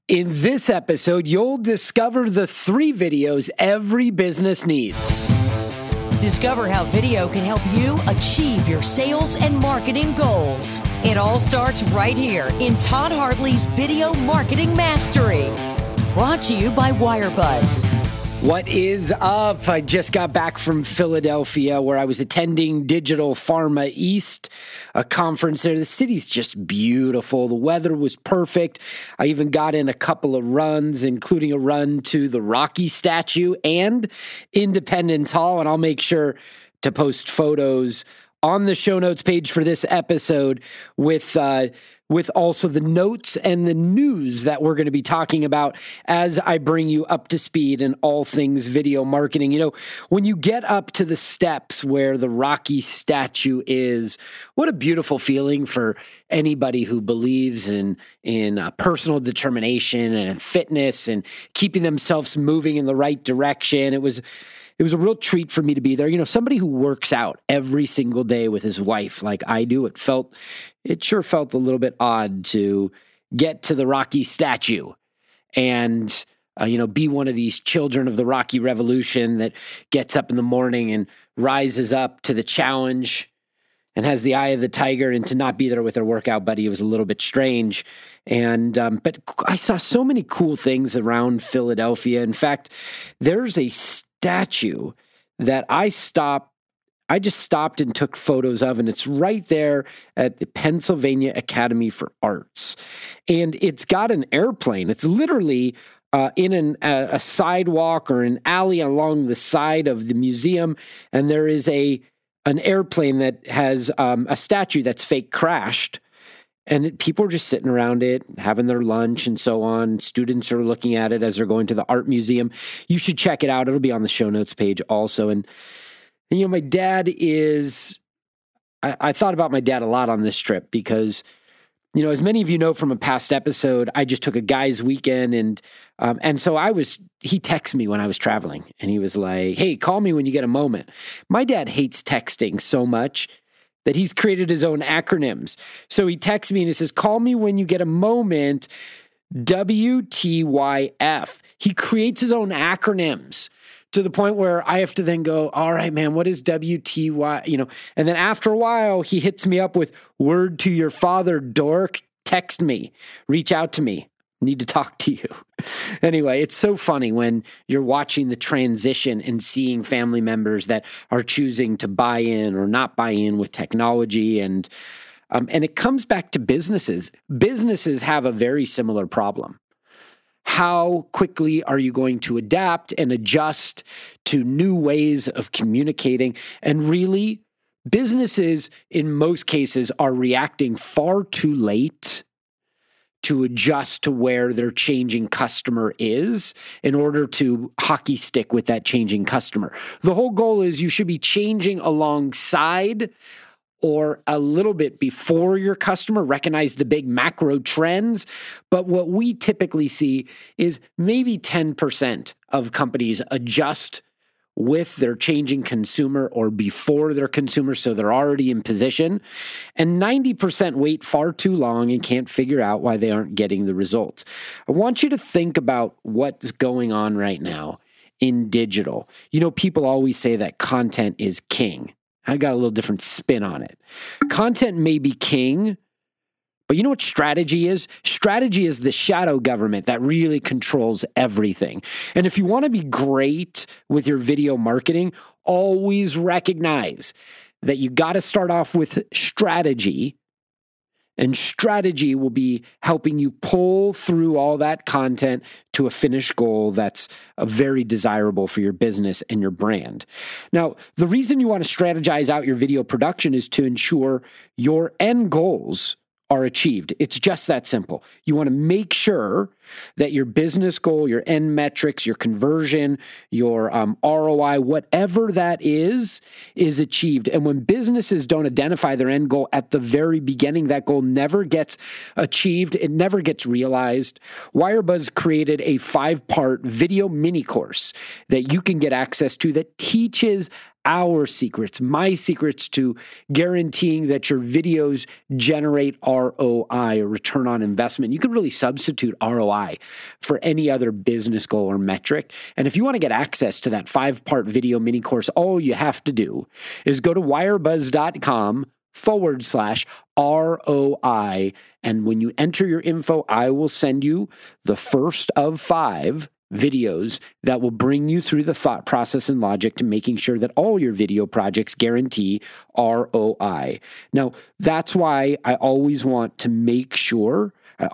In this episode, you'll discover the 3 videos every business needs. Discover how video can help you achieve your sales and marketing goals. It all starts right here in Todd Hartley's Video Marketing Mastery. Brought to you by WireBuzz. What is up? I just got back from Philadelphia where I was attending Digital Pharma East, a conference there. The city's just beautiful. The weather was perfect. I even got in a couple of runs, including a run to the Rocky statue and Independence Hall, and I'll make sure to post photos on the show notes page for this episode with also the notes and the news that we're going to be talking about as I bring you up to speed in all things video marketing. You know, when you get up to the steps where the Rocky statue is, what a beautiful feeling for anybody who believes in personal determination and fitness and keeping themselves moving in the right direction. It was a real treat for me to be there. You know, somebody who works out every single day with his wife like I do, it sure felt a little bit odd to get to the Rocky statue and, be one of these children of the Rocky Revolution that gets up in the morning and rises up to the challenge and has the eye of the tiger, and to not be there with her workout buddy was a little bit strange. But I saw so many cool things around Philadelphia. In fact, there's a statue that I just stopped and took photos of, and it's right there at the Pennsylvania Academy for Arts. And it's got an airplane. It's literally in a sidewalk or an alley along the side of the museum, and there is an airplane that has a statue that's fake crashed. And people are just sitting around it, having their lunch and so on. Students are looking at it as they're going to the art museum. You should check it out. It'll be on the show notes page also. And my dad I thought about my dad a lot on this trip because, as many of you know from a past episode, I just took a guy's weekend and so he texted me when I was traveling and he was like, "Hey, call me when you get a moment." My dad hates texting so much that he's created his own acronyms. So he texts me and he says, "Call me when you get a moment, WTYF." He creates his own acronyms to the point where I have to then go, "All right, man, what is WTY?" And then after a while, he hits me up with, "Word to your father, dork, text me, reach out to me. Need to talk to you." Anyway, it's so funny when you're watching the transition and seeing family members that are choosing to buy in or not buy in with technology. And it comes back to businesses. Businesses have a very similar problem. How quickly are you going to adapt and adjust to new ways of communicating? And really, businesses in most cases are reacting far too late to adjust to where their changing customer is in order to hockey stick with that changing customer. The whole goal is you should be changing alongside or a little bit before your customer, recognize the big macro trends. But what we typically see is maybe 10% of companies adjust with their changing consumer or before their consumer, so they're already in position. And 90% wait far too long and can't figure out why they aren't getting the results. I want you to think about what's going on right now in digital. People always say that content is king. I got a little different spin on it. Content may be king, but you know what strategy is? Strategy is the shadow government that really controls everything. And if you want to be great with your video marketing, always recognize that you got to start off with strategy. And strategy will be helping you pull through all that content to a finished goal that's very desirable for your business and your brand. Now, the reason you want to strategize out your video production is to ensure your end goals are achieved. It's just that simple. You want to make sure that your business goal, your end metrics, your conversion, your ROI, whatever that is achieved. And when businesses don't identify their end goal at the very beginning, that goal never gets achieved. It never gets realized. WireBuzz created a 5-part video mini course that you can get access to that teaches our secrets, my secrets to guaranteeing that your videos generate ROI, or return on investment. You can really substitute ROI for any other business goal or metric. And if you want to get access to that 5-part video mini course, all you have to do is go to wirebuzz.com/ROI. And when you enter your info, I will send you the first of 5 videos that will bring you through the thought process and logic to making sure that all your video projects guarantee ROI. Now, that's why I always want to make sure that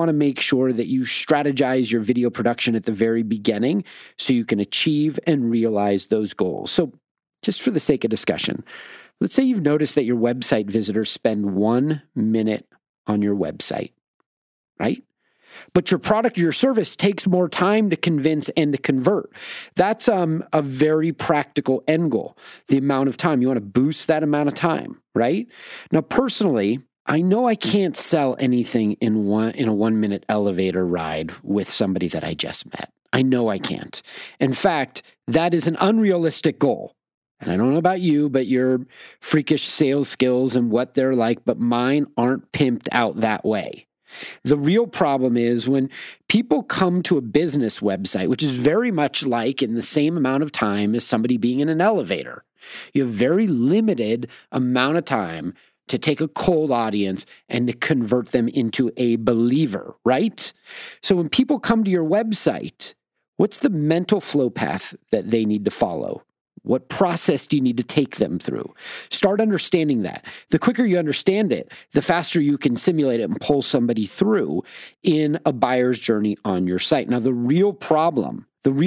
you strategize your video production at the very beginning so you can achieve and realize those goals. So just for the sake of discussion, let's say you've noticed that your website visitors spend 1 minute on your website, right? But your product or your service takes more time to convince and to convert. That's a very practical end goal, the amount of time. You want to boost that amount of time, right? Now, personally, I know I can't sell anything in a 1-minute elevator ride with somebody that I just met. I know I can't. In fact, that is an unrealistic goal. And I don't know about you, but your freakish sales skills and what they're like, but mine aren't pimped out that way. The real problem is when people come to a business website, which is very much like in the same amount of time as somebody being in an elevator. You have very limited amount of time to take a cold audience and to convert them into a believer, right? So when people come to your website, what's the mental flow path that they need to follow? What process do you need to take them through? Start understanding that. The quicker you understand it, the faster you can simulate it and pull somebody through in a buyer's journey on your site. Now, the real problem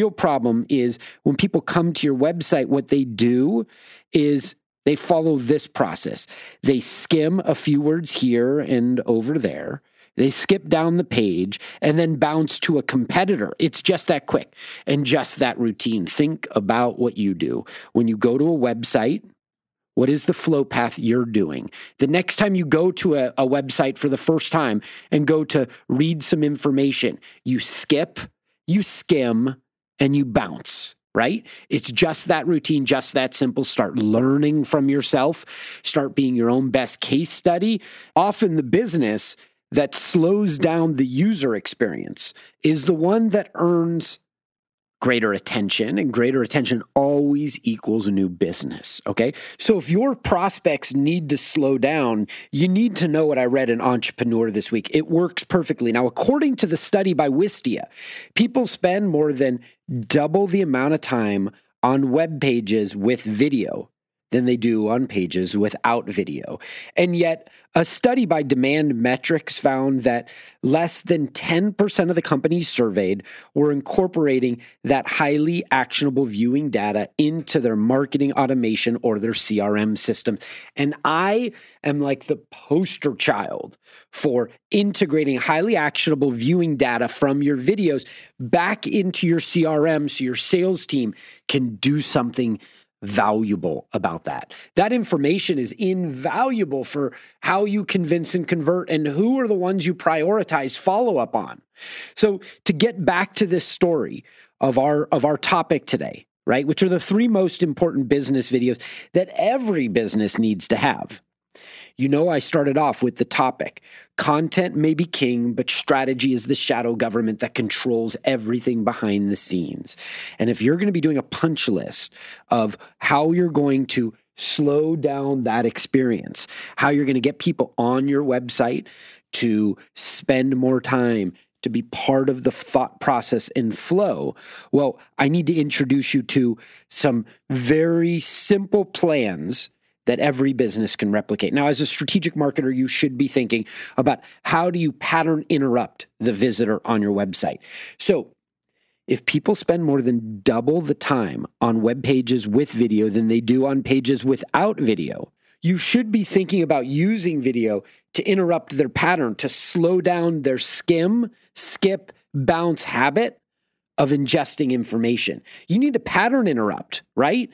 is when people come to your website, what they do is they follow this process. They skim a few words here and over there. They skip down the page and then bounce to a competitor. It's just that quick and just that routine. Think about what you do. When you go to a website, what is the flow path you're doing? The next time you go to a website for the first time and go to read some information, you skip, you skim, and you bounce. Right? It's just that routine, just that simple. Start learning from yourself. Start being your own best case study. Often the business that slows down the user experience is the one that earns greater attention, and greater attention always equals a new business, okay? So if your prospects need to slow down, you need to know what I read in Entrepreneur this week. It works perfectly. Now, according to the study by Wistia, people spend more than double the amount of time on web pages with video than they do on pages without video. And yet, a study by Demand Metrics found that less than 10% of the companies surveyed were incorporating that highly actionable viewing data into their marketing automation or their CRM system. And I am like the poster child for integrating highly actionable viewing data from your videos back into your CRM so your sales team can do something valuable about that. That information is invaluable for how you convince and convert and who are the ones you prioritize follow-up on. So to get back to this story of our topic today, right, which are the 3 most important business videos that every business needs to have. You know, I started off with the topic. Content may be king, but strategy is the shadow government that controls everything behind the scenes. And if you're going to be doing a punch list of how you're going to slow down that experience, how you're going to get people on your website to spend more time, to be part of the thought process and flow, well, I need to introduce you to some very simple plans that every business can replicate. Now, as a strategic marketer, you should be thinking about how do you pattern interrupt the visitor on your website. So if people spend more than double the time on web pages with video than they do on pages without video, you should be thinking about using video to interrupt their pattern, to slow down their skim, skip, bounce habit of ingesting information. You need to pattern interrupt, right?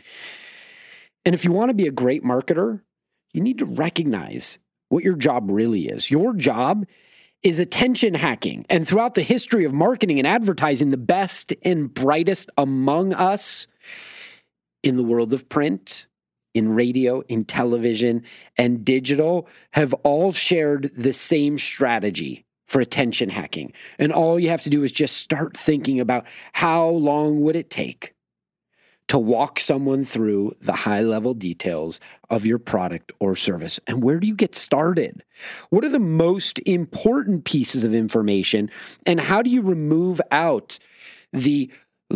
And if you want to be a great marketer, you need to recognize what your job really is. Your job is attention hacking. And throughout the history of marketing and advertising, the best and brightest among us in the world of print, in radio, in television, and digital have all shared the same strategy for attention hacking. And all you have to do is just start thinking about how long would it take to walk someone through the high-level details of your product or service. And where do you get started? What are the most important pieces of information? And how do you remove out the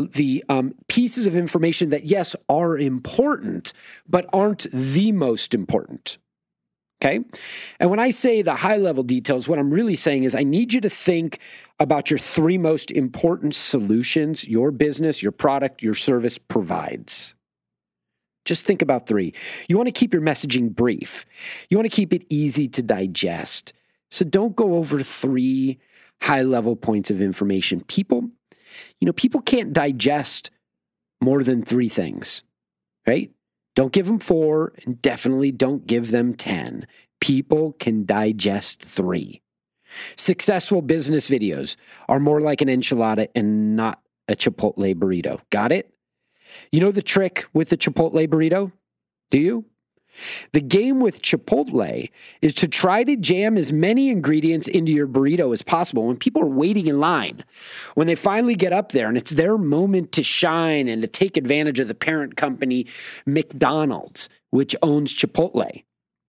pieces of information that, yes, are important, but aren't the most important? Okay? And when I say the high-level details, what I'm really saying is I need you to think about your three most important solutions your business, your product, your service provides. Just think about three. You want to keep your messaging brief. You want to keep it easy to digest. So don't go over three high-level points of information. People can't digest more than three things, right? Don't give them 4, and definitely don't give them 10. People can digest 3. Successful business videos are more like an enchilada and not a Chipotle burrito. Got it? You know the trick with the Chipotle burrito? Do you? The game with Chipotle is to try to jam as many ingredients into your burrito as possible when people are waiting in line. When they finally get up there and it's their moment to shine and to take advantage of the parent company, McDonald's, which owns Chipotle.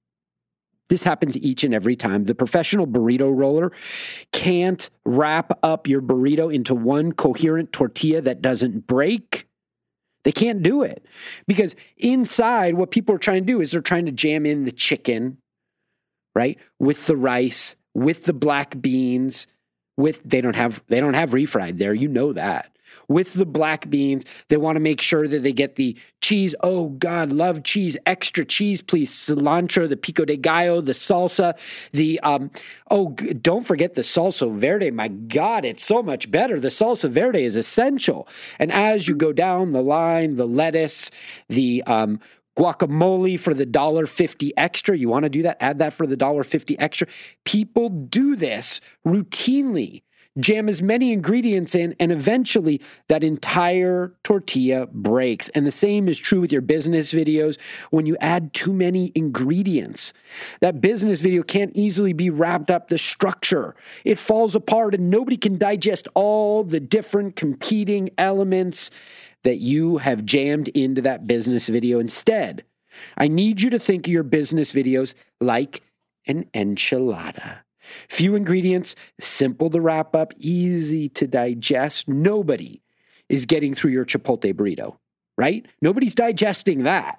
This happens each and every time. The professional burrito roller can't wrap up your burrito into one coherent tortilla that doesn't break. They can't do it because inside what people are trying to do is they're trying to jam in the chicken, right? With the rice, with the black beans, they don't have refried there. You know that. With the black beans, they want to make sure that they get the cheese. Oh God, love cheese, extra cheese, please. Cilantro, the pico de gallo, the salsa, don't forget the salsa verde. My God, it's so much better. The salsa verde is essential. And as you go down the line, the lettuce, the guacamole for the $1.50 extra. You want to do that? Add that for the $1.50 extra. People do this routinely. Jam as many ingredients in, and eventually that entire tortilla breaks. And the same is true with your business videos. When you add too many ingredients, that business video can't easily be wrapped up. The structure, it falls apart, and nobody can digest all the different competing elements that you have jammed into that business video. Instead, I need you to think of your business videos like an enchilada. Few ingredients, simple to wrap up, easy to digest. Nobody is getting through your Chipotle burrito, right? Nobody's digesting that.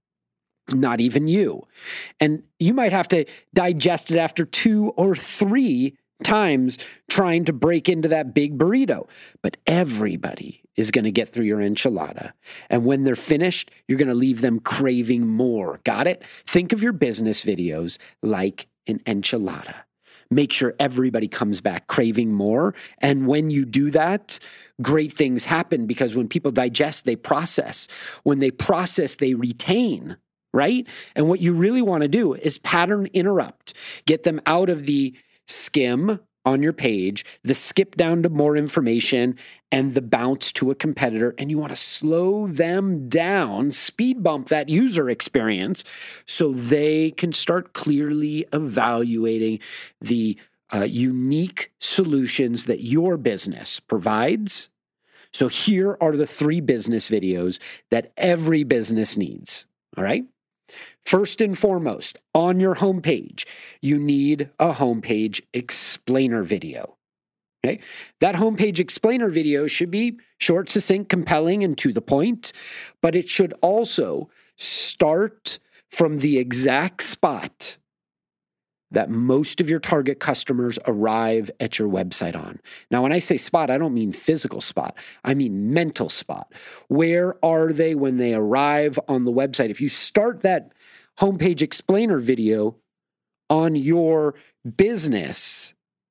Not even you. And you might have to digest it after 2 or 3 times trying to break into that big burrito. But everybody is going to get through your enchilada. And when they're finished, you're going to leave them craving more. Got it? Think of your business videos like an enchilada. Make sure everybody comes back craving more. And when you do that, great things happen because when people digest, they process. When they process, they retain, right? And what you really want to do is pattern interrupt. Get them out of the skim on your page, the skip down to more information, and the bounce to a competitor. And you want to slow them down, speed bump that user experience so they can start clearly evaluating the unique solutions that your business provides. So here are the 3 business videos that every business needs. All right. First and foremost, on your homepage, you need a homepage explainer video. Okay? That homepage explainer video should be short, succinct, compelling, and to the point, but it should also start from the exact spot that most of your target customers arrive at your website on. Now, when I say spot, I don't mean physical spot. I mean mental spot. Where are they when they arrive on the website? If you start that homepage explainer video on your business,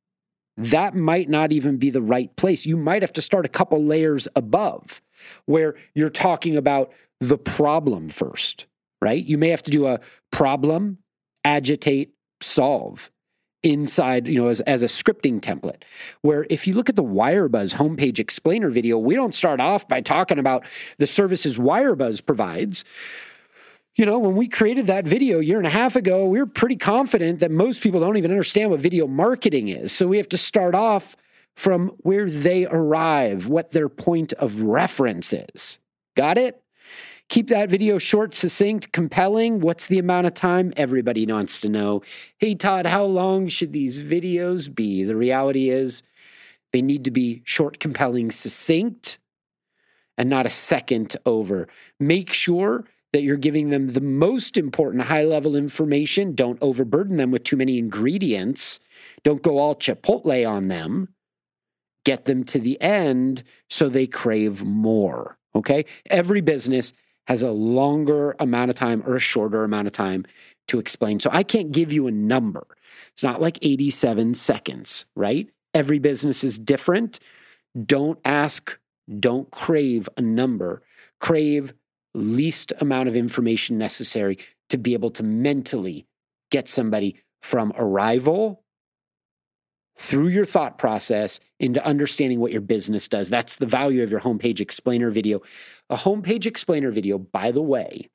that might not even be the right place. You might have to start a couple layers above where you're talking about the problem first, right? You may have to do a problem, agitate, solve inside, as a scripting template. Where if you look at the Wirebuzz homepage explainer video, we don't start off by talking about the services Wirebuzz provides. When we created that video a year and a half ago, we were pretty confident that most people don't even understand what video marketing is. So we have to start off from where they arrive, what their point of reference is. Got it? Keep that video short, succinct, compelling. What's the amount of time? Everybody wants to know. Hey, Todd, how long should these videos be? The reality is they need to be short, compelling, succinct, and not a second over. Make sure that you're giving them the most important high-level information. Don't overburden them with too many ingredients. Don't go all Chipotle on them. Get them to the end so they crave more, okay? Every business has a longer amount of time or a shorter amount of time to explain. So I can't give you a number. It's not like 87 seconds, right? Every business is different. Don't crave a number. Crave least amount of information necessary to be able to mentally get somebody from arrival through your thought process into understanding what your business does. That's the value of your homepage explainer video. A homepage explainer video, by the way,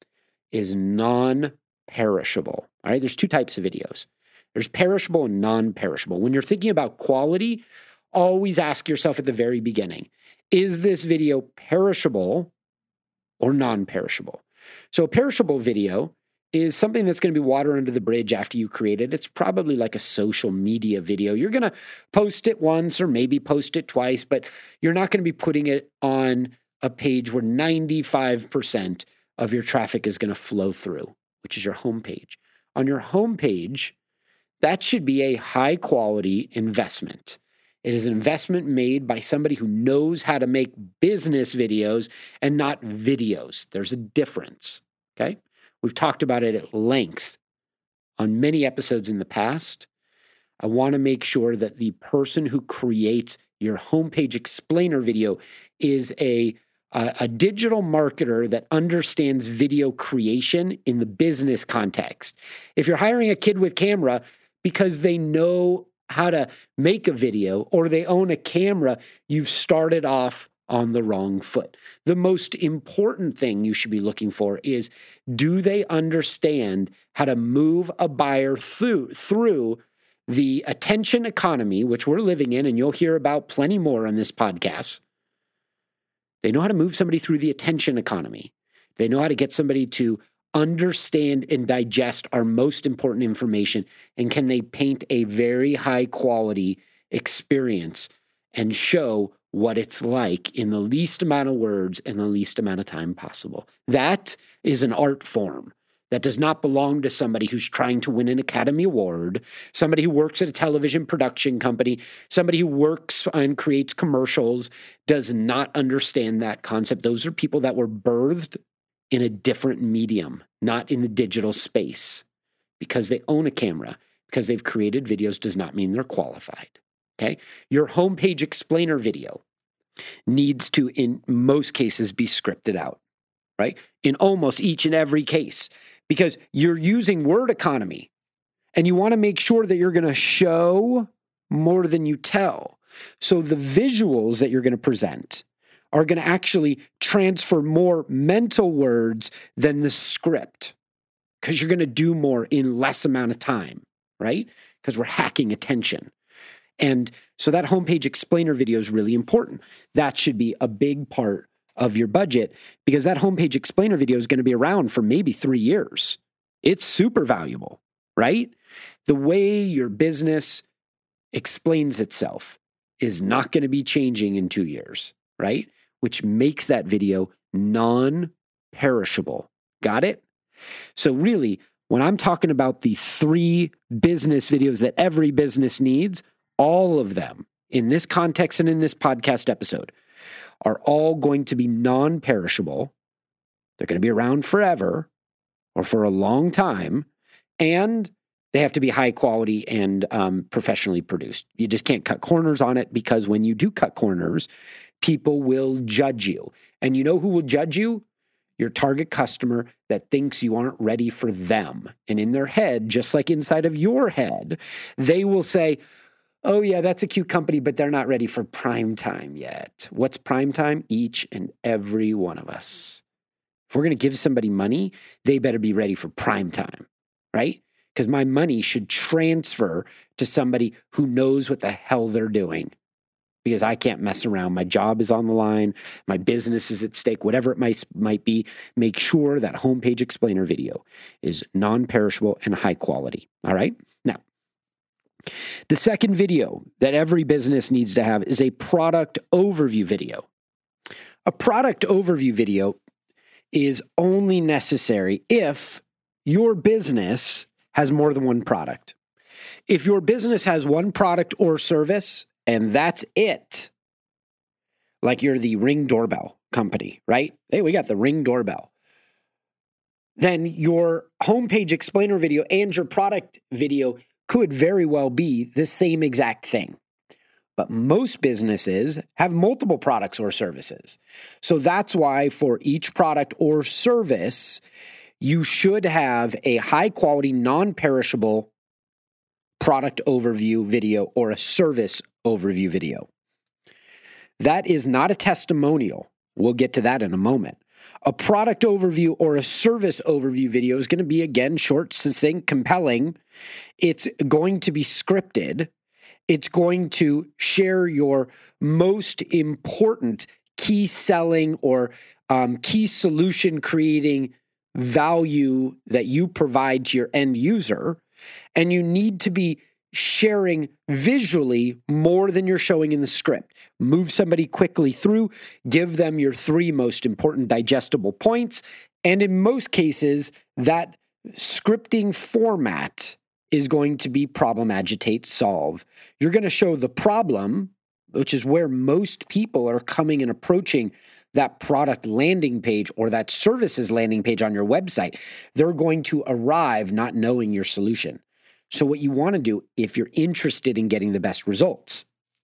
is non-perishable. All right, there's two types of videos. There's perishable and non-perishable. When you're thinking about quality, always ask yourself at the very beginning, is this video perishable or non-perishable? So a perishable video is something that's going to be water under the bridge after you create it. It's probably like a social media video. You're going to post it once or maybe post it twice, but you're not going to be putting it on a page where 95% of your traffic is going to flow through, which is your homepage. On your homepage, that should be a high quality investment. It is an investment made by somebody who knows how to make business videos and not videos. There's a difference, okay? We've talked about it at length on many episodes in the past. I want to make sure that the person who creates your homepage explainer video is a digital marketer that understands video creation in the business context. If you're hiring a kid with camera because they know how to make a video or they own a camera, you've started off on the wrong foot. The most important thing you should be looking for is, do they understand how to move a buyer through the attention economy, which we're living in, and you'll hear about plenty more on this podcast. They know how to move somebody through the attention economy. They know how to get somebody to understand and digest our most important information, and can they paint a very high quality experience and show what it's like in the least amount of words and the least amount of time possible. That is an art form that does not belong to somebody who's trying to win an Academy Award, somebody who works at a television production company, somebody who works and creates commercials, does not understand that concept. Those are people that were birthed in a different medium, not in the digital space. Because they own a camera, because they've created videos, does not mean they're qualified. Okay? Your homepage explainer video needs to, in most cases, be scripted out, right? In almost each and every case, because you're using word economy and you want to make sure that you're going to show more than you tell. So the visuals that you're going to present are going to actually transfer more mental words than the script, because you're going to do more in less amount of time, right? Because we're hacking attention. And so that homepage explainer video is really important. That should be a big part of your budget, because that homepage explainer video is going to be around for maybe 3 years. It's super valuable, right? The way your business explains itself is not going to be changing in 2 years, right? Which makes that video non-perishable. Got it? So really, when I'm talking about the 3 business videos that every business needs, all of them in this context and in this podcast episode are all going to be non-perishable. They're going to be around forever or for a long time, and they have to be high quality and professionally produced. You just can't cut corners on it, because when you do cut corners, people will judge you. And you know who will judge you? your target customer that thinks you aren't ready for them. And in their head, just like inside of your head, they will say, oh yeah, that's a cute company, but they're not ready for prime time yet. What's prime time? Each and every one of us. If we're going to give somebody money, they better be ready for prime time, right? Because my money should transfer to somebody who knows what the hell they're doing. Because I can't mess around. My job is on the line. My business is at stake. Whatever it might be, make sure that homepage explainer video is non-perishable and high quality. All right? Now, the second video that every business needs to have is a product overview video. A product overview video is only necessary if your business has more than one product. If your business has one product or service, and that's it, like you're the Ring doorbell company, right? Hey, we got the Ring doorbell. Then your homepage explainer video and your product video could very well be the same exact thing. But most businesses have multiple products or services. So that's why for each product or service, you should have a high quality, non-perishable product overview video or a service overview video. That is not a testimonial. We'll get to that in a moment. A product overview or a service overview video is going to be, again, short, succinct, compelling. It's going to be scripted. It's going to share your most important key selling or key solution creating value that you provide to your end user. And you need to be sharing visually more than you're showing in the script. Move somebody quickly through, give them your 3 most important digestible points. And in most cases, that scripting format is going to be problem, agitate, solve. You're going to show the problem, which is where most people are coming and approaching that product landing page or that services landing page on your website. They're going to arrive not knowing your solution. So what you want to do, if you're interested in getting the best results,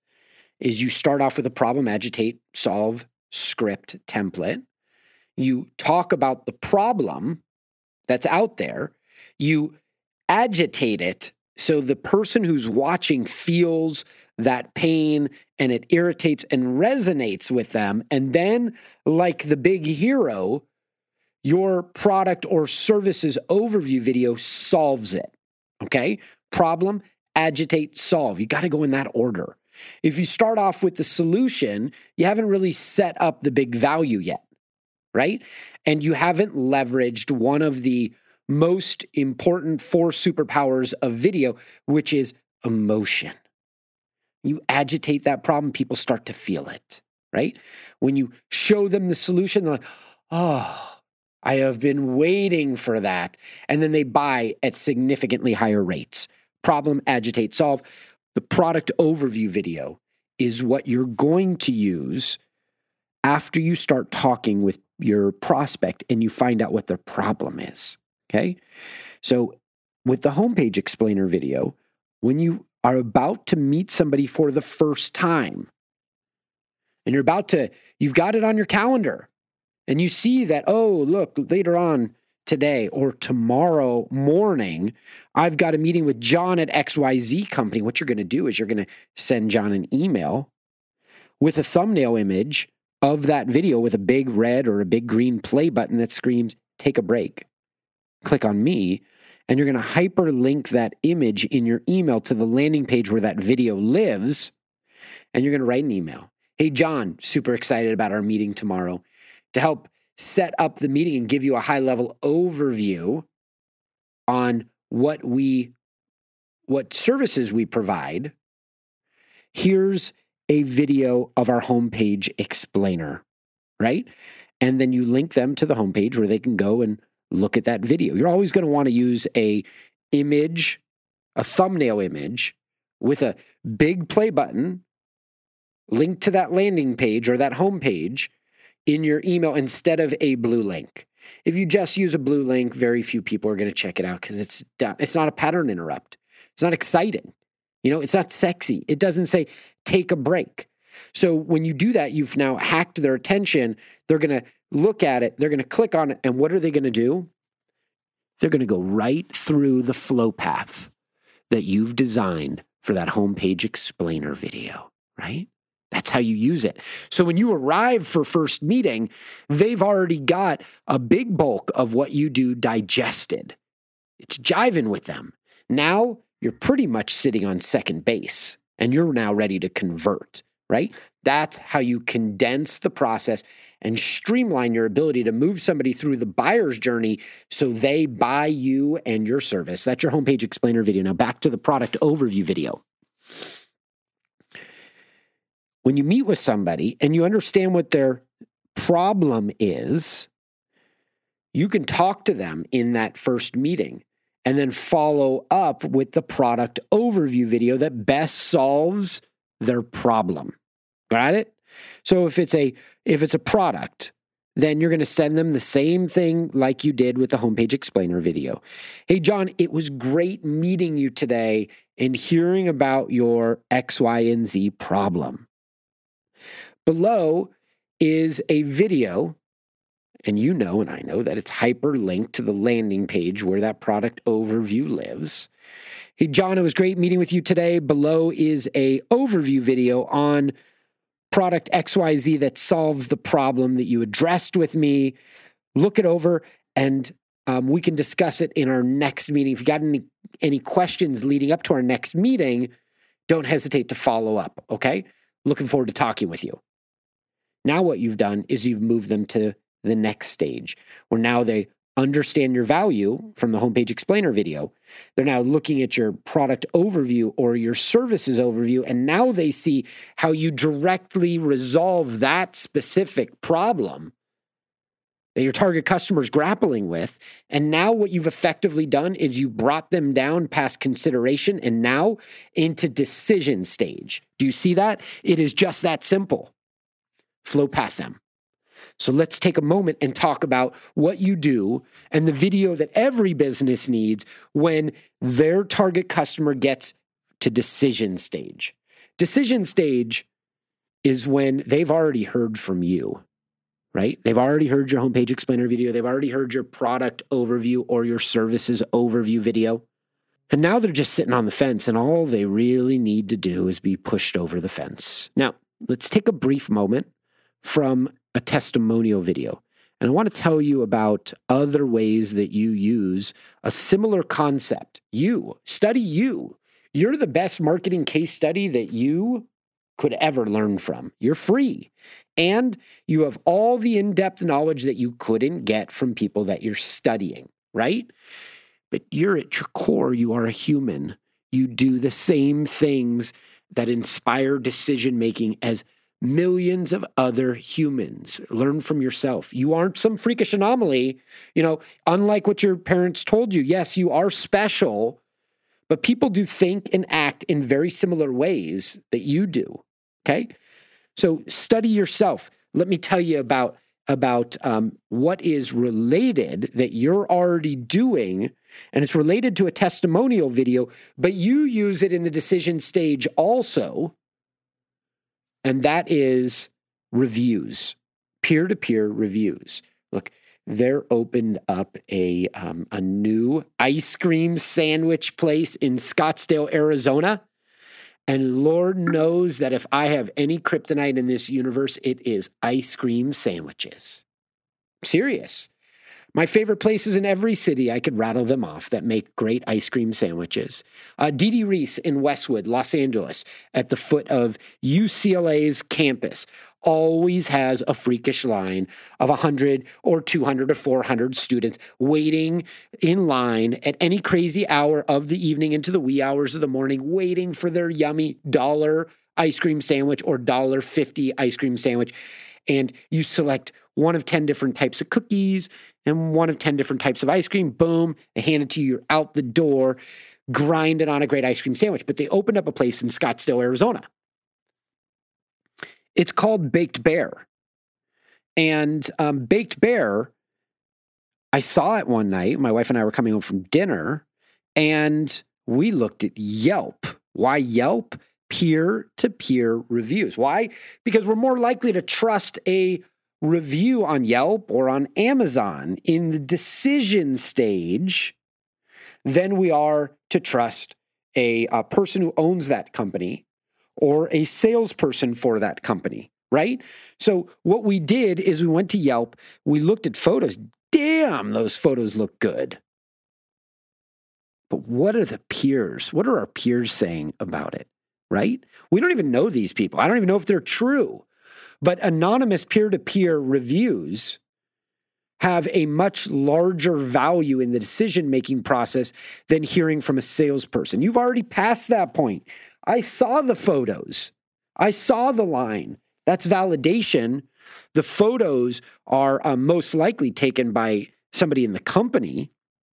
is you start off with a problem, agitate, solve, script template. You talk about the problem that's out there. You agitate it so the person who's watching feels that pain and it irritates and resonates with them. And then, like the big hero, your product or services overview video solves it. Okay? Problem, agitate, solve. You got to go in that order. If you start off with the solution, you haven't really set up the big value yet, right? And you haven't leveraged one of the most important 4 superpowers of video, which is emotion. You agitate that problem, people start to feel it, right? When you show them the solution, they're like, oh, I have been waiting for that. And then they buy at significantly higher rates. Problem, agitate, solve. The product overview video is what you're going to use after you start talking with your prospect and you find out what their problem is. Okay? So with the homepage explainer video, when you are about to meet somebody for the first time and you've got it on your calendar and you see that, oh, look, later on today or tomorrow morning, I've got a meeting with John at XYZ company. What you're going to do is you're going to send John an email with a thumbnail image of that video with a big red or a big green play button that screams, take a break. Click on me, and you're going to hyperlink that image in your email to the landing page where that video lives, and you're going to write an email. Hey, John, super excited about our meeting tomorrow. To help set up the meeting and give you a high-level overview on what services we provide, here's a video of our homepage explainer, right? And then you link them to the homepage where they can go and look at that video. You're always going to want to use a thumbnail image with a big play button linked to that landing page or that homepage in your email instead of a blue link. If you just use a blue link, very few people are going to check it out because it's not a pattern interrupt. It's not exciting. It's not sexy. It doesn't say take a break. So when you do that, you've now hacked their attention. They're going to look at it, they're going to click on it, and what are they going to do? They're going to go right through the flow path that you've designed for that homepage explainer video, right? That's how you use it. So when you arrive for first meeting, they've already got a big bulk of what you do digested. It's jiving with them. Now you're pretty much sitting on second base and you're now ready to convert, right? That's how you condense the process and streamline your ability to move somebody through the buyer's journey so they buy you and your service. That's your homepage explainer video. Now back to the product overview video. When you meet with somebody and you understand what their problem is, you can talk to them in that first meeting and then follow up with the product overview video that best solves their problem. Got it? So if it's a product, then you're going to send them the same thing like you did with the homepage explainer video. Hey, John, it was great meeting you today and hearing about your X, Y, and Z problem. Below is a video, and you know, and I know that it's hyperlinked to the landing page where that product overview lives. Hey, John, it was great meeting with you today. Below is a overview video on product XYZ that solves the problem that you addressed with me. Look it over, and we can discuss it in our next meeting. If you got any questions leading up to our next meeting, don't hesitate to follow up, okay? Looking forward to talking with you. Now what you've done is you've moved them to the next stage where now they understand your value from the homepage explainer video. They're now looking at your product overview or your services overview, and now they see how you directly resolve that specific problem that your target customer is grappling with. And now what you've effectively done is you brought them down past consideration and now into decision stage. Do you see that? It is just that simple. Flow path them. So let's take a moment and talk about what you do and the video that every business needs when their target customer gets to decision stage. Decision stage is when they've already heard from you, right? They've already heard your homepage explainer video. They've already heard your product overview or your services overview video. And now they're just sitting on the fence, and all they really need to do is be pushed over the fence. Now, let's take a brief moment from a testimonial video. And I want to tell you about other ways that you use a similar concept. Study you. You're the best marketing case study that you could ever learn from. You're free. And you have all the in-depth knowledge that you couldn't get from people that you're studying, right? But you're at your core, you are a human. You do the same things that inspire decision-making as millions of other humans. Learn from yourself. You aren't some freakish anomaly, unlike what your parents told you. Yes, you are special, but people do think and act in very similar ways that you do, okay? So study yourself. Let me tell you about what is related that you're already doing, and it's related to a testimonial video, but you use it in the decision stage also. And that is reviews, peer-to-peer reviews. Look, they're opened up a new ice cream sandwich place in Scottsdale, Arizona. And Lord knows that if I have any kryptonite in this universe, it is ice cream sandwiches. Serious. My favorite places in every city, I could rattle them off, that make great ice cream sandwiches. Didi Reese in Westwood, Los Angeles, at the foot of UCLA's campus, always has a freakish line of 100 or 200 or 400 students waiting in line at any crazy hour of the evening into the wee hours of the morning, waiting for their yummy $1 ice cream sandwich or $1.50 ice cream sandwich. And you select one of 10 different types of cookies and one of 10 different types of ice cream. Boom, they hand it to you, you're out the door, grinding on a great ice cream sandwich. But they opened up a place in Scottsdale, Arizona. It's called Baked Bear. And Baked Bear, I saw it one night. My wife and I were coming home from dinner, and we looked at Yelp. Why Yelp? Peer-to-peer reviews. Why? Because we're more likely to trust a review on Yelp or on Amazon in the decision stage than we are to trust a person who owns that company or a salesperson for that company, right? So what we did is we went to Yelp, we looked at photos. Damn, those photos look good. But what are the peers? What are our peers saying about it, right? We don't even know these people. I don't even know if they're true. But anonymous peer-to-peer reviews have a much larger value in the decision-making process than hearing from a salesperson. You've already passed that point. I saw the photos. I saw the line. That's validation. The photos are most likely taken by somebody in the company.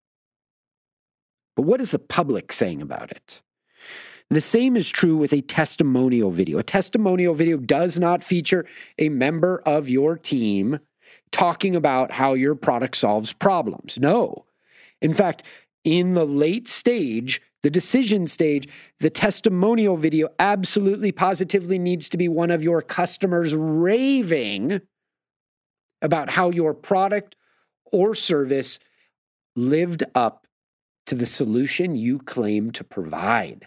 But what is the public saying about it? The same is true with a testimonial video. A testimonial video does not feature a member of your team talking about how your product solves problems. No. In fact, in the late stage, the decision stage, the testimonial video absolutely positively needs to be one of your customers raving about how your product or service lived up to the solution you claim to provide.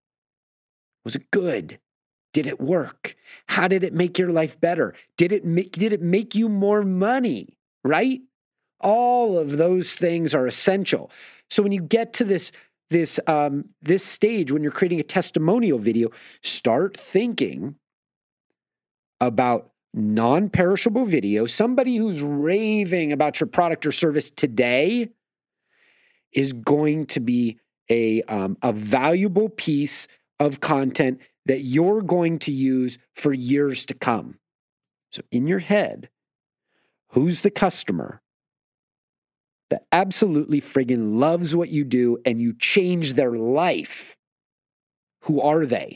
Was it good? Did it work? How did it make your life better? Did it make you more money, right? All of those things are essential. So when you get to this stage, when you're creating a testimonial video, start thinking about non-perishable video. Somebody who's raving about your product or service today is going to be a valuable piece of content that you're going to use for years to come. So in your head, who's the customer that absolutely friggin' loves what you do and you change their life? Who are they?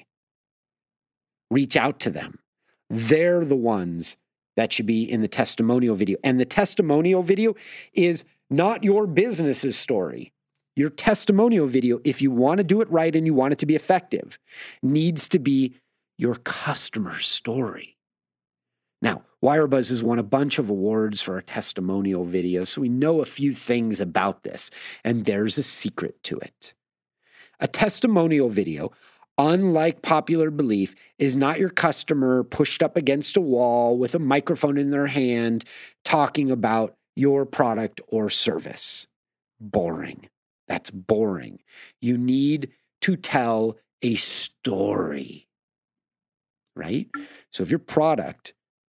Reach out to them. They're the ones that should be in the testimonial video. And the testimonial video is not your business's story. Your testimonial video, if you want to do it right and you want it to be effective, needs to be your customer's story. Now, WireBuzz has won a bunch of awards for our testimonial video, so we know a few things about this, and there's a secret to it. A testimonial video, unlike popular belief, is not your customer pushed up against a wall with a microphone in their hand talking about your product or service. Boring. That's boring. You need to tell a story, right? So if your product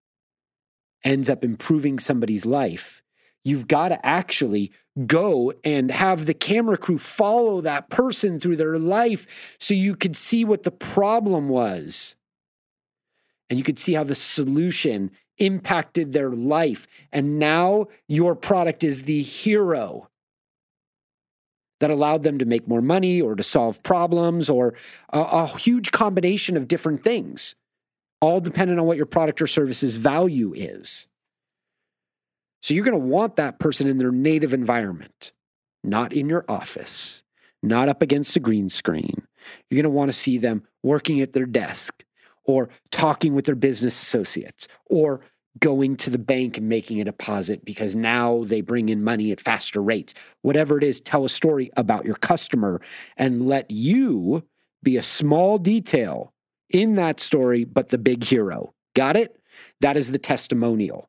ends up improving somebody's life, you've got to actually go and have the camera crew follow that person through their life so you could see what the problem was. And you could see how the solution impacted their life. And now your product is the hero that allowed them to make more money or to solve problems or a huge combination of different things, all dependent on what your product or service's value is. So you're going to want that person in their native environment, not in your office, not up against a green screen. You're going to want to see them working at their desk or talking with their business associates or going to the bank and making a deposit because now they bring in money at faster rates. Whatever it is, tell a story about your customer and let you be a small detail in that story, but the big hero. Got it? That is the testimonial.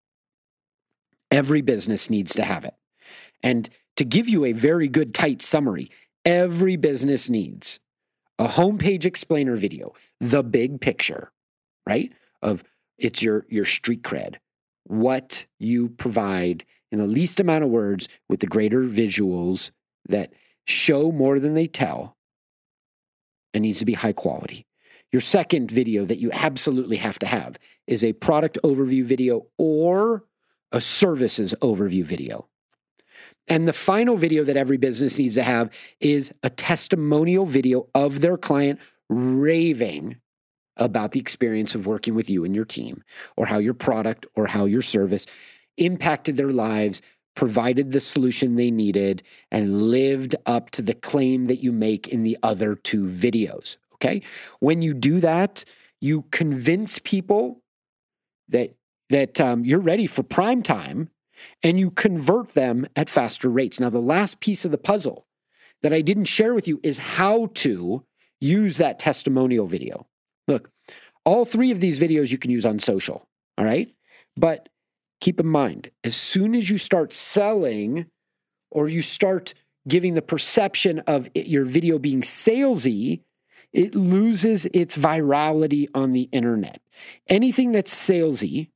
Every business needs to have it. And to give you a very good, tight summary, every business needs a homepage explainer video, the big picture, right? It's your street cred, what you provide in the least amount of words with the greater visuals that show more than they tell and needs to be high quality. Your second video that you absolutely have to have is a product overview video or a services overview video. And the final video that every business needs to have is a testimonial video of their client raving about the experience of working with you and your team, or how your product or how your service impacted their lives, provided the solution they needed, and lived up to the claim that you make in the other two videos, okay? When you do that, you convince people that that you're ready for prime time, and you convert them at faster rates. Now, the last piece of the puzzle that I didn't share with you is how to use that testimonial video. Look, all 3 of these videos you can use on social, all right? But keep in mind, as soon as you start selling or you start giving the perception of your video being salesy, it loses its virality on the internet. Anything that's salesy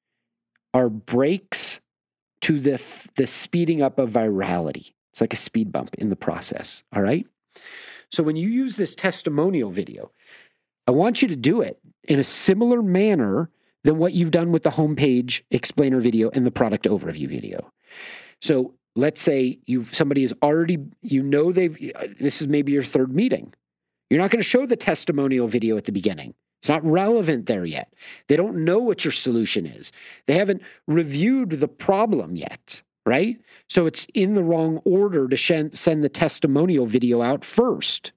are breaks to the speeding up of virality. It's like a speed bump in the process, all right? So when you use this testimonial video, I want you to do it in a similar manner than what you've done with the homepage explainer video and the product overview video. So let's say somebody is already, this is maybe your 3rd meeting. You're not going to show the testimonial video at the beginning. It's not relevant there yet. They don't know what your solution is. They haven't reviewed the problem yet, right? So it's in the wrong order to send the testimonial video out first.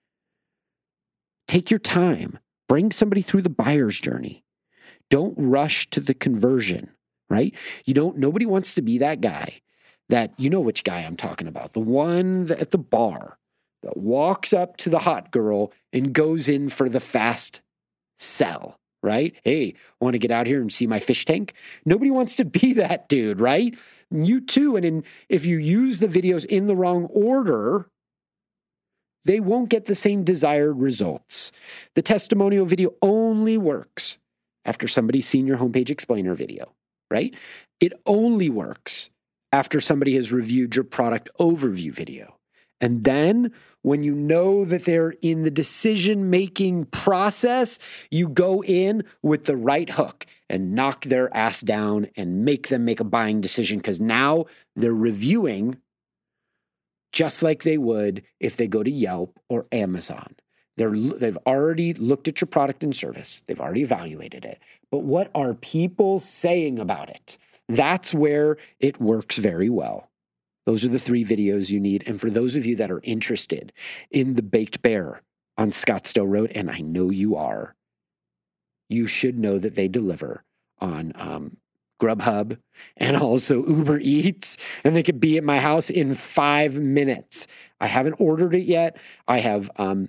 Take your time. Bring somebody through the buyer's journey. Don't rush to the conversion, right? Nobody wants to be that guy that, you know which guy I'm talking about, the one at the bar that walks up to the hot girl and goes in for the fast sell, right? Hey, want to get out here and see my fish tank? Nobody wants to be that dude, right? You too. And if you use the videos in the wrong order, they won't get the same desired results. The testimonial video only works after somebody's seen your homepage explainer video, right? It only works after somebody has reviewed your product overview video. And then when you know that they're in the decision-making process, you go in with the right hook and knock their ass down and make them make a buying decision, because now they're reviewing just like they would if they go to Yelp or Amazon. They've already looked at your product and service. They've already evaluated it. But what are people saying about it? That's where it works very well. Those are the 3 videos you need. And for those of you that are interested in the Baked Bear on Scottsdale Road, and I know you are, you should know that they deliver on Grubhub and also Uber Eats, and they could be at my house in 5 minutes. I haven't ordered it yet. I have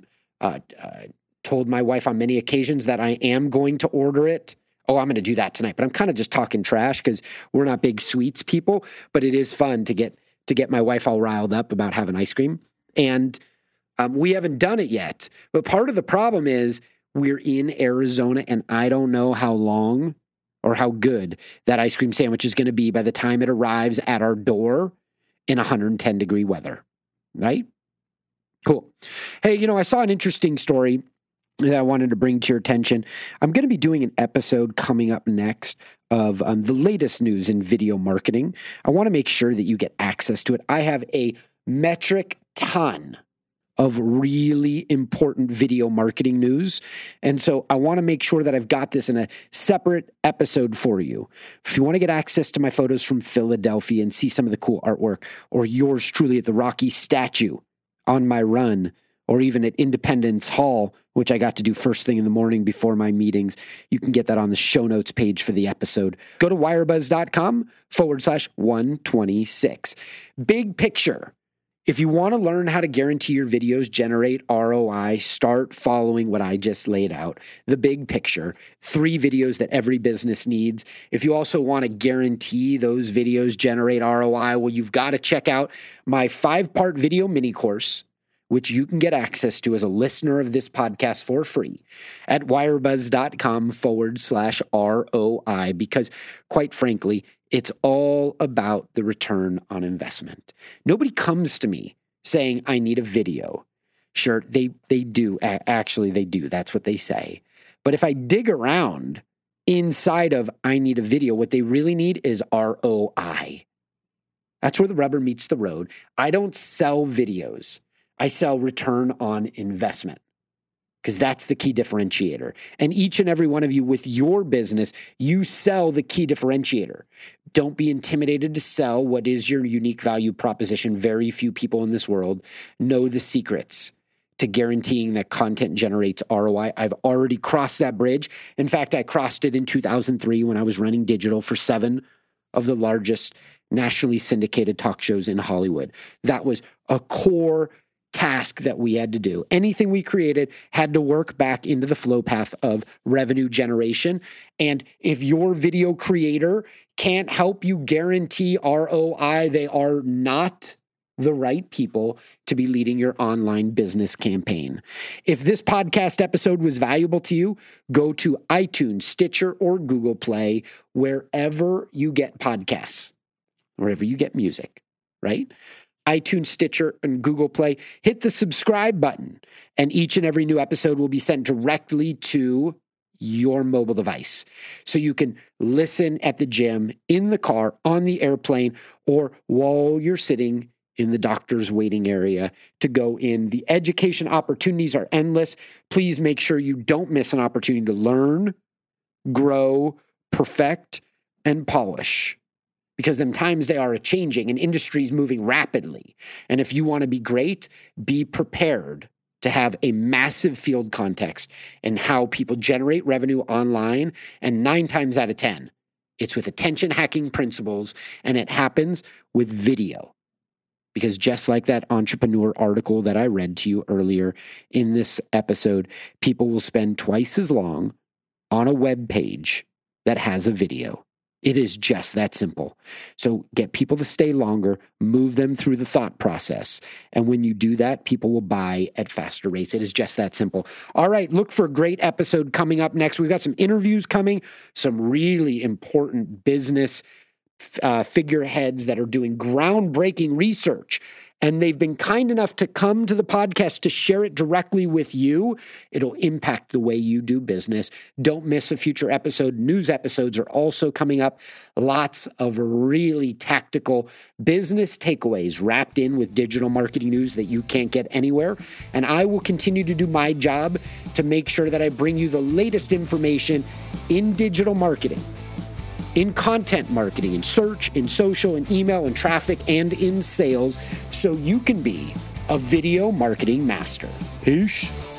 told my wife on many occasions that I am going to order it. Oh, I'm going to do that tonight. But I'm kind of just talking trash because we're not big sweets people, but it is fun to get my wife all riled up about having ice cream. And we haven't done it yet. But part of the problem is we're in Arizona, and I don't know how long or how good that ice cream sandwich is going to be by the time it arrives at our door in 110-degree weather, right? Cool. Hey, I saw an interesting story that I wanted to bring to your attention. I'm going to be doing an episode coming up next of the latest news in video marketing. I want to make sure that you get access to it. I have a metric ton of really important video marketing news. And so I want to make sure that I've got this in a separate episode for you. If you want to get access to my photos from Philadelphia and see some of the cool artwork, or yours truly at the Rocky statue on my run, or even at Independence Hall, which I got to do first thing in the morning before my meetings, you can get that on the show notes page for the episode. Go to wirebuzz.com/126. Big picture. If you want to learn how to guarantee your videos generate ROI, start following what I just laid out. The big picture, 3 videos that every business needs. If you also want to guarantee those videos generate ROI, well, you've got to check out my 5-part video mini course, which you can get access to as a listener of this podcast for free at wirebuzz.com/ROI, because quite frankly, it's all about the return on investment. Nobody comes to me saying, I need a video. Sure, they do. Actually, they do. That's what they say. But if I dig around inside of I need a video, what they really need is ROI. That's where the rubber meets the road. I don't sell videos. I sell return on investment, because that's the key differentiator. And each and every one of you with your business, you sell the key differentiator. Don't be intimidated to sell what is your unique value proposition. Very few people in this world know the secrets to guaranteeing that content generates ROI. I've already crossed that bridge. In fact, I crossed it in 2003 when I was running digital for 7 of the largest nationally syndicated talk shows in Hollywood. That was a core task that we had to do. Anything we created had to work back into the flow path of revenue generation. And if your video creator can't help you guarantee ROI, they are not the right people to be leading your online business campaign. If this podcast episode was valuable to you, go to iTunes, Stitcher, or Google Play, wherever you get podcasts, wherever you get music, right? iTunes, Stitcher, and Google Play. Hit the subscribe button, and each and every new episode will be sent directly to your mobile device. So you can listen at the gym, in the car, on the airplane, or while you're sitting in the doctor's waiting area to go in. The education opportunities are endless. Please make sure you don't miss an opportunity to learn, grow, perfect, and polish. Because them times they are a-changing and industry's moving rapidly. And if you want to be great, be prepared to have a massive field context in how people generate revenue online. And 9 times out of 10, it's with attention hacking principles, and it happens with video. Because just like that entrepreneur article that I read to you earlier in this episode, people will spend twice as long on a web page that has a video. It is just that simple. So get people to stay longer, move them through the thought process. And when you do that, people will buy at faster rates. It is just that simple. All right, look for a great episode coming up next. We've got some interviews coming, some really important business figureheads that are doing groundbreaking research. And they've been kind enough to come to the podcast to share it directly with you. It'll impact the way you do business. Don't miss a future episode. News episodes are also coming up. Lots of really tactical business takeaways wrapped in with digital marketing news that you can't get anywhere. And I will continue to do my job to make sure that I bring you the latest information in digital marketing, in content marketing, in search, in social, in email, in traffic, and in sales, so you can be a video marketing master. Peace.